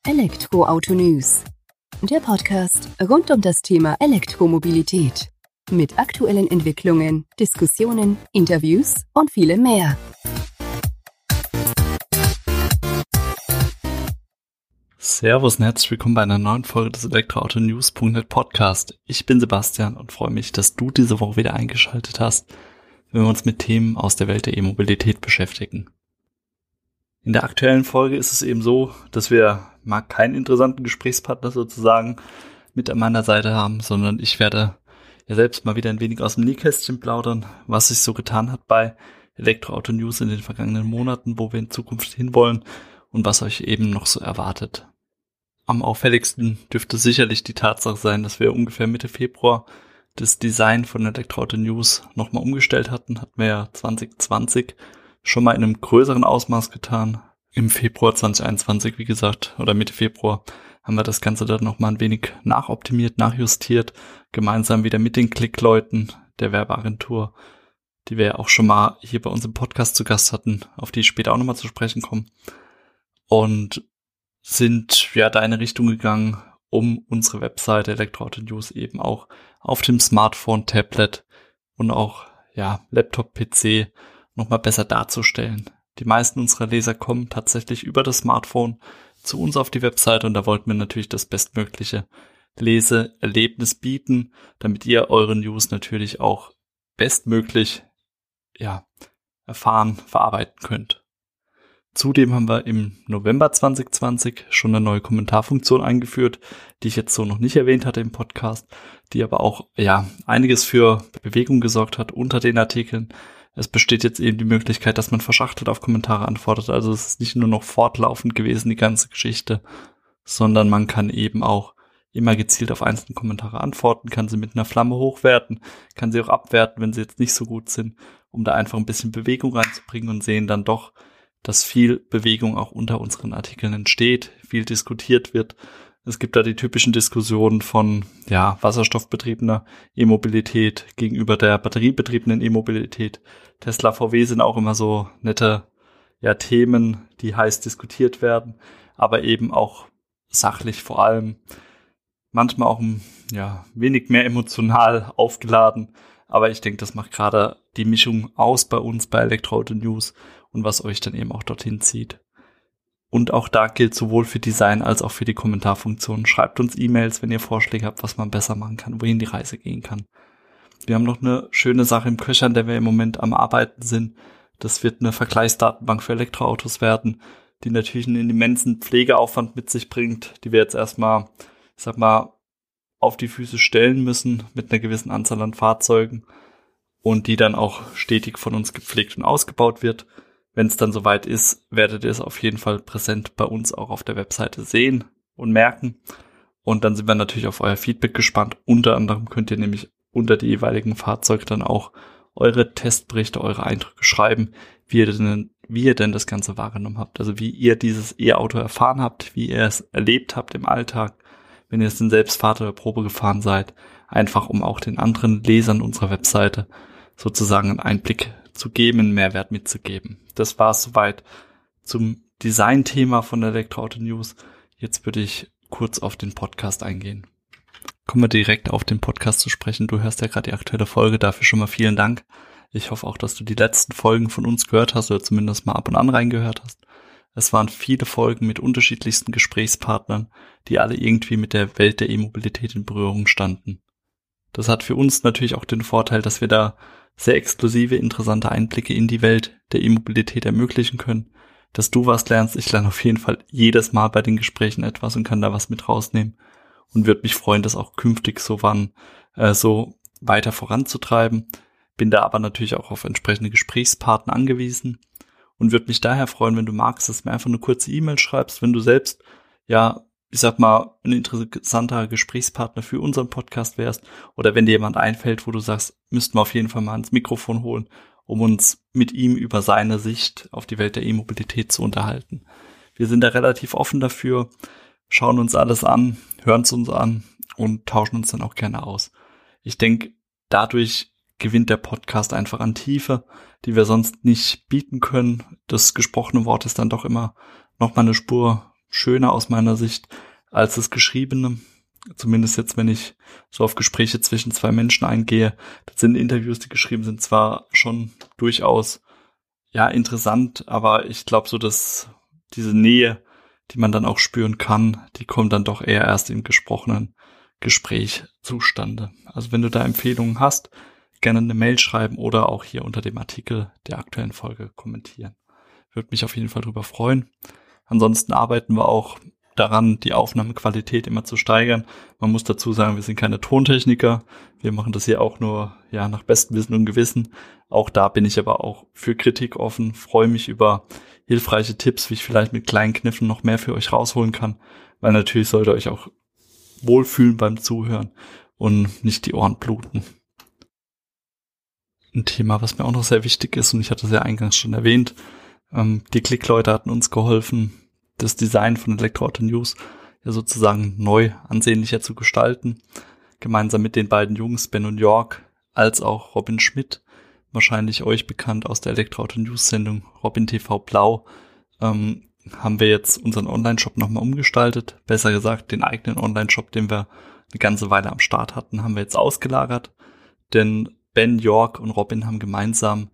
Elektroauto News, der Podcast rund um das Thema Elektromobilität. Mit aktuellen Entwicklungen, Diskussionen, Interviews und vielem mehr. Servus und herzlich willkommen bei einer neuen Folge des Elektroauto-News.net Podcast. Ich bin Sebastian und freue mich, dass du diese Woche wieder eingeschaltet hast, wenn wir uns mit Themen aus der Welt der E-Mobilität beschäftigen. In der aktuellen Folge ist es eben so, dass wir mal keinen interessanten Gesprächspartner sozusagen mit an meiner Seite haben, sondern ich werde ja selbst mal wieder ein wenig aus dem Nähkästchen plaudern, was sich so getan hat bei Elektroauto News in den vergangenen Monaten, wo wir in Zukunft hinwollen und was euch eben noch so erwartet. Am auffälligsten dürfte sicherlich die Tatsache sein, dass wir ungefähr Mitte Februar das Design von Elektroauto News nochmal umgestellt hatten. Hatten wir ja 2020 schon mal in einem größeren Ausmaß getan. Im Februar 2021, wie gesagt, oder Mitte Februar, haben wir das Ganze dann nochmal ein wenig nachoptimiert, nachjustiert, gemeinsam wieder mit den Klickleuten der Werbeagentur, die wir ja auch schon mal hier bei uns im Podcast zu Gast hatten, auf die ich später auch nochmal zu sprechen komme. Und sind ja da in eine Richtung gegangen, um unsere Webseite Elektroauto News eben auch auf dem Smartphone, Tablet und auch Laptop, PC nochmal besser darzustellen. Die meisten unserer Leser kommen tatsächlich über das Smartphone zu uns auf die Webseite und da wollten wir natürlich das bestmögliche Leseerlebnis bieten, damit ihr eure News natürlich auch bestmöglich erfahren, verarbeiten könnt. Zudem haben wir im November 2020 schon eine neue Kommentarfunktion eingeführt, die ich jetzt so noch nicht erwähnt hatte im Podcast, die aber auch einiges für Bewegung gesorgt hat unter den Artikeln. Es besteht jetzt eben die Möglichkeit, dass man verschachtelt auf Kommentare antwortet. Also es ist nicht nur noch fortlaufend gewesen, die ganze Geschichte, sondern man kann eben auch immer gezielt auf einzelne Kommentare antworten, kann sie mit einer Flamme hochwerten, kann sie auch abwerten, wenn sie jetzt nicht so gut sind, um da einfach ein bisschen Bewegung reinzubringen und sehen dann doch, dass viel Bewegung auch unter unseren Artikeln entsteht, viel diskutiert wird. Es gibt da die typischen Diskussionen von wasserstoffbetriebener E-Mobilität gegenüber der batteriebetriebenen E-Mobilität. Tesla, VW sind auch immer so nette Themen, die heiß diskutiert werden, aber eben auch sachlich vor allem, manchmal auch wenig mehr emotional aufgeladen. Aber ich denke, das macht gerade die Mischung aus bei uns bei Elektroauto News und was euch dann eben auch dorthin zieht. Und auch da gilt sowohl für Design als auch für die Kommentarfunktion. Schreibt uns E-Mails, wenn ihr Vorschläge habt, was man besser machen kann, wohin die Reise gehen kann. Wir haben noch eine schöne Sache im Köcher, an der wir im Moment am Arbeiten sind. Das wird eine Vergleichsdatenbank für Elektroautos werden, die natürlich einen immensen Pflegeaufwand mit sich bringt, die wir jetzt erstmal, auf die Füße stellen müssen mit einer gewissen Anzahl an Fahrzeugen und die dann auch stetig von uns gepflegt und ausgebaut wird. Wenn es dann soweit ist, werdet ihr es auf jeden Fall präsent bei uns auch auf der Webseite sehen und merken. Und dann sind wir natürlich auf euer Feedback gespannt. Unter anderem könnt ihr nämlich unter die jeweiligen Fahrzeuge dann auch eure Testberichte, eure Eindrücke schreiben, wie ihr denn das Ganze wahrgenommen habt. Also wie ihr dieses E-Auto erfahren habt, wie ihr es erlebt habt im Alltag, wenn ihr es denn selbst Fahrt oder Probe gefahren seid. Einfach um auch den anderen Lesern unserer Webseite sozusagen einen Einblick zu geben, einen Mehrwert mitzugeben. Das war es soweit zum Design-Thema von der Elektroauto News. Jetzt würde ich kurz auf den Podcast eingehen. Kommen wir direkt auf den Podcast zu sprechen. Du hörst ja gerade die aktuelle Folge, dafür schon mal vielen Dank. Ich hoffe auch, dass du die letzten Folgen von uns gehört hast oder zumindest mal ab und an reingehört hast. Es waren viele Folgen mit unterschiedlichsten Gesprächspartnern, die alle irgendwie mit der Welt der E-Mobilität in Berührung standen. Das hat für uns natürlich auch den Vorteil, dass wir da sehr exklusive, interessante Einblicke in die Welt der E-Mobilität ermöglichen können. Dass du was lernst, ich lerne auf jeden Fall jedes Mal bei den Gesprächen etwas und kann da was mit rausnehmen. Und würde mich freuen, das auch künftig so weiter voranzutreiben. Bin da aber natürlich auch auf entsprechende Gesprächspartner angewiesen und würde mich daher freuen, wenn du magst, dass du mir einfach eine kurze E-Mail schreibst, wenn du selbst, ein interessanter Gesprächspartner für unseren Podcast wärst oder wenn dir jemand einfällt, wo du sagst, müssten wir auf jeden Fall mal ins Mikrofon holen, um uns mit ihm über seine Sicht auf die Welt der E-Mobilität zu unterhalten. Wir sind da relativ offen dafür, schauen uns alles an, hören es uns an und tauschen uns dann auch gerne aus. Ich denke, dadurch gewinnt der Podcast einfach an Tiefe, die wir sonst nicht bieten können. Das gesprochene Wort ist dann doch immer noch mal eine Spur schöner aus meiner Sicht als das Geschriebene. Zumindest jetzt, wenn ich so auf Gespräche zwischen zwei Menschen eingehe. Das sind Interviews, die geschrieben sind, zwar schon durchaus interessant, aber ich glaube so, dass diese Nähe, die man dann auch spüren kann, die kommt dann doch eher erst im gesprochenen Gespräch zustande. Also wenn du da Empfehlungen hast, gerne eine Mail schreiben oder auch hier unter dem Artikel der aktuellen Folge kommentieren. Würde mich auf jeden Fall drüber freuen. Ansonsten arbeiten wir auch daran, die Aufnahmequalität immer zu steigern. Man muss dazu sagen, wir sind keine Tontechniker. Wir machen das hier auch nur nach bestem Wissen und Gewissen. Auch da bin ich aber auch für Kritik offen, freue mich über hilfreiche Tipps, wie ich vielleicht mit kleinen Kniffen noch mehr für euch rausholen kann, weil natürlich sollt ihr euch auch wohlfühlen beim Zuhören und nicht die Ohren bluten. Ein Thema, was mir auch noch sehr wichtig ist, und ich hatte es ja eingangs schon erwähnt, die Klickleute hatten uns geholfen, das Design von Elektroauto News sozusagen neu ansehnlicher zu gestalten. Gemeinsam mit den beiden Jungs, Ben und Jörg, als auch Robin Schmidt, wahrscheinlich euch bekannt aus der Elektroauto News Sendung Robin TV Blau, haben wir jetzt unseren Online-Shop nochmal umgestaltet. Besser gesagt, den eigenen Online-Shop, den wir eine ganze Weile am Start hatten, haben wir jetzt ausgelagert. Denn Ben, Jörg und Robin haben gemeinsam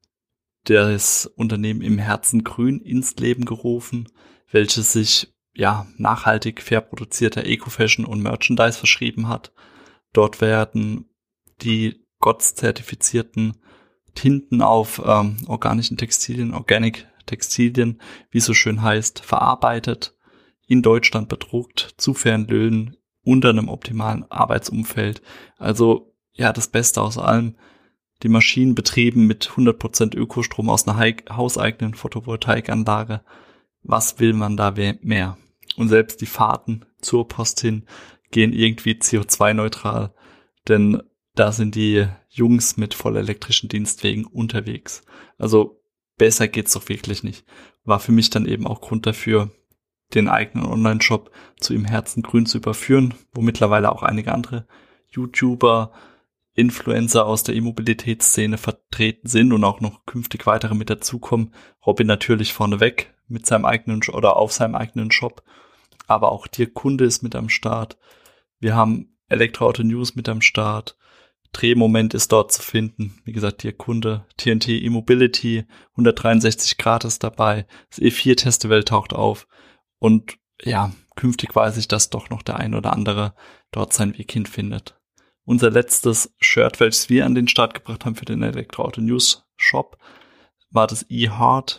das Unternehmen Im Herzen Grün ins Leben gerufen, welches sich nachhaltig fair produzierter Eco-Fashion und Merchandise verschrieben hat. Dort werden die GOTS-zertifizierten Tinten auf organischen Textilien, Organic Textilien, wie es so schön heißt, verarbeitet, in Deutschland bedruckt, zu fairen Löhnen, unter einem optimalen Arbeitsumfeld. Also das Beste aus allem. Die Maschinen betrieben mit 100% Ökostrom aus einer hauseigenen Photovoltaikanlage. Was will man da mehr? Und selbst die Fahrten zur Post hin gehen irgendwie CO2-neutral, denn da sind die Jungs mit vollelektrischen Dienstwegen unterwegs. Also besser geht's doch wirklich nicht. War für mich dann eben auch Grund dafür, den eigenen Online-Shop zu Im Herzen Grün zu überführen, wo mittlerweile auch einige andere YouTuber, Influencer aus der E-Mobilitätsszene vertreten sind und auch noch künftig weitere mit dazukommen. Robin natürlich vorneweg mit seinem eigenen oder auf seinem eigenen Shop, aber auch Dirk Kunde ist mit am Start. Wir haben Elektroauto News mit am Start. Drehmoment ist dort zu finden. Wie gesagt, Dirk Kunde, TNT E-Mobility, 163 Grad ist dabei. Das E4-Festival taucht auf. Und künftig weiß ich, dass doch noch der ein oder andere dort seinen Weg hinfindet. Unser letztes Shirt, welches wir an den Start gebracht haben für den Elektroauto News Shop, war das eHeart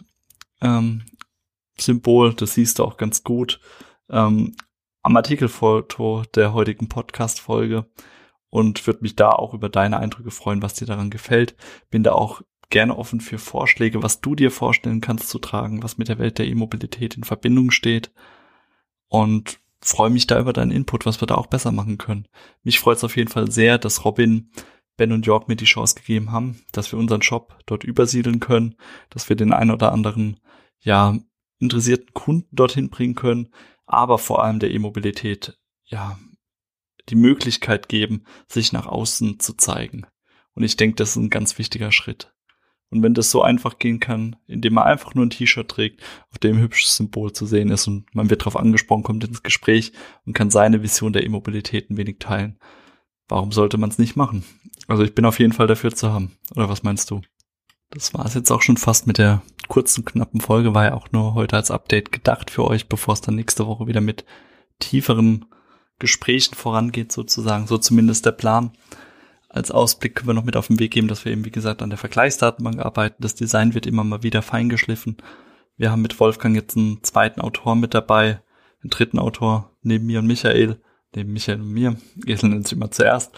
Symbol. Das siehst du auch ganz gut am Artikelfoto der heutigen Podcast-Folge und würde mich da auch über deine Eindrücke freuen, was dir daran gefällt. Bin da auch gerne offen für Vorschläge, was du dir vorstellen kannst zu tragen, was mit der Welt der E-Mobilität in Verbindung steht, und freue mich da über deinen Input, was wir da auch besser machen können. Mich freut es auf jeden Fall sehr, dass Robin, Ben und Jörg mir die Chance gegeben haben, dass wir unseren Shop dort übersiedeln können, dass wir den einen oder anderen interessierten Kunden dorthin bringen können, aber vor allem der E-Mobilität die Möglichkeit geben, sich nach außen zu zeigen. Und ich denke, das ist ein ganz wichtiger Schritt. Und wenn das so einfach gehen kann, indem man einfach nur ein T-Shirt trägt, auf dem ein hübsches Symbol zu sehen ist und man wird darauf angesprochen, kommt ins Gespräch und kann seine Vision der E-Mobilität ein wenig teilen, warum sollte man es nicht machen? Also ich bin auf jeden Fall dafür zu haben. Oder was meinst du? Das war es jetzt auch schon fast mit der kurzen, knappen Folge. War ja auch nur heute als Update gedacht für euch, bevor es dann nächste Woche wieder mit tieferen Gesprächen vorangeht sozusagen. So zumindest der Plan. Als Ausblick können wir noch mit auf den Weg geben, dass wir eben, wie gesagt, an der Vergleichsdatenbank arbeiten. Das Design wird immer mal wieder feingeschliffen. Wir haben mit Wolfgang jetzt einen zweiten Autor mit dabei, einen dritten Autor neben mir und Michael, neben Michael und mir, Esel nennt sich immer zuerst,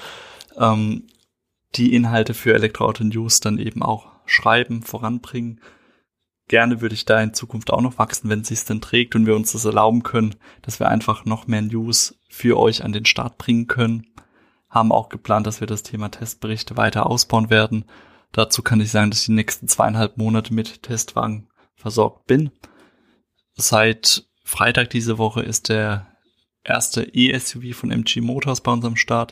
die Inhalte für Elektroauto News dann eben auch schreiben, voranbringen. Gerne würde ich da in Zukunft auch noch wachsen, wenn es sich denn trägt und wir uns das erlauben können, dass wir einfach noch mehr News für euch an den Start bringen können. Haben auch geplant, dass wir das Thema Testberichte weiter ausbauen werden. Dazu kann ich sagen, dass ich die nächsten 2,5 Monate mit Testwagen versorgt bin. Seit Freitag diese Woche ist der erste E-SUV von MG Motors bei uns am Start.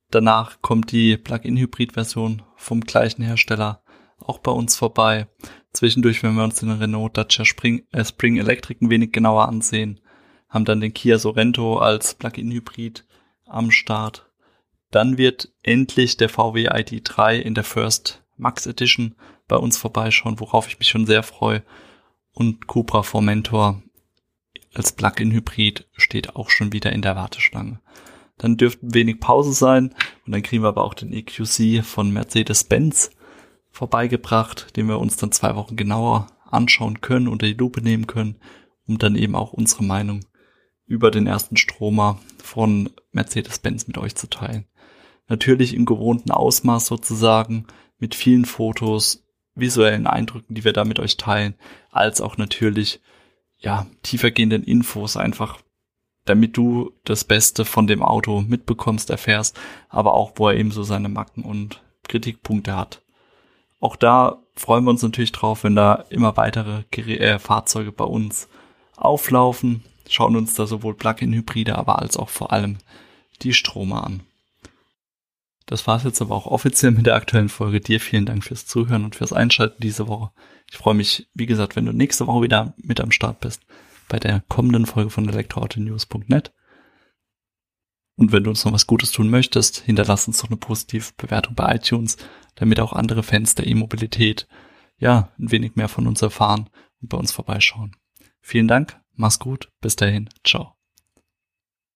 Danach kommt die Plug-in-Hybrid-Version vom gleichen Hersteller auch bei uns vorbei. Zwischendurch, wenn wir uns den Renault Dacia Spring Electric ein wenig genauer ansehen, haben dann den Kia Sorento als Plug-in-Hybrid am Start. Dann wird endlich der VW ID.3 in der First Max Edition bei uns vorbeischauen, worauf ich mich schon sehr freue. Und Cupra Formentor als Plug-in-Hybrid steht auch schon wieder in der Warteschlange. Dann dürfte wenig Pause sein und dann kriegen wir aber auch den EQC von Mercedes-Benz vorbeigebracht, den wir uns dann 2 Wochen genauer anschauen können, unter die Lupe nehmen können, um dann eben auch unsere Meinung über den ersten Stromer von Mercedes-Benz mit euch zu teilen. Natürlich im gewohnten Ausmaß sozusagen, mit vielen Fotos, visuellen Eindrücken, die wir da mit euch teilen, als auch natürlich, tiefergehenden Infos einfach, damit du das Beste von dem Auto mitbekommst, erfährst, aber auch, wo er eben so seine Macken und Kritikpunkte hat. Auch da freuen wir uns natürlich drauf, wenn da immer weitere Fahrzeuge bei uns auflaufen, schauen uns da sowohl Plug-in-Hybride, aber als auch vor allem die Stromer an. Das war's jetzt aber auch offiziell mit der aktuellen Folge. Dir vielen Dank fürs Zuhören und fürs Einschalten diese Woche. Ich freue mich, wie gesagt, wenn du nächste Woche wieder mit am Start bist bei der kommenden Folge von elektroautonews.net. Und wenn du uns noch was Gutes tun möchtest, hinterlass uns doch eine positive Bewertung bei iTunes, damit auch andere Fans der E-Mobilität ein wenig mehr von uns erfahren und bei uns vorbeischauen. Vielen Dank, mach's gut, bis dahin, ciao.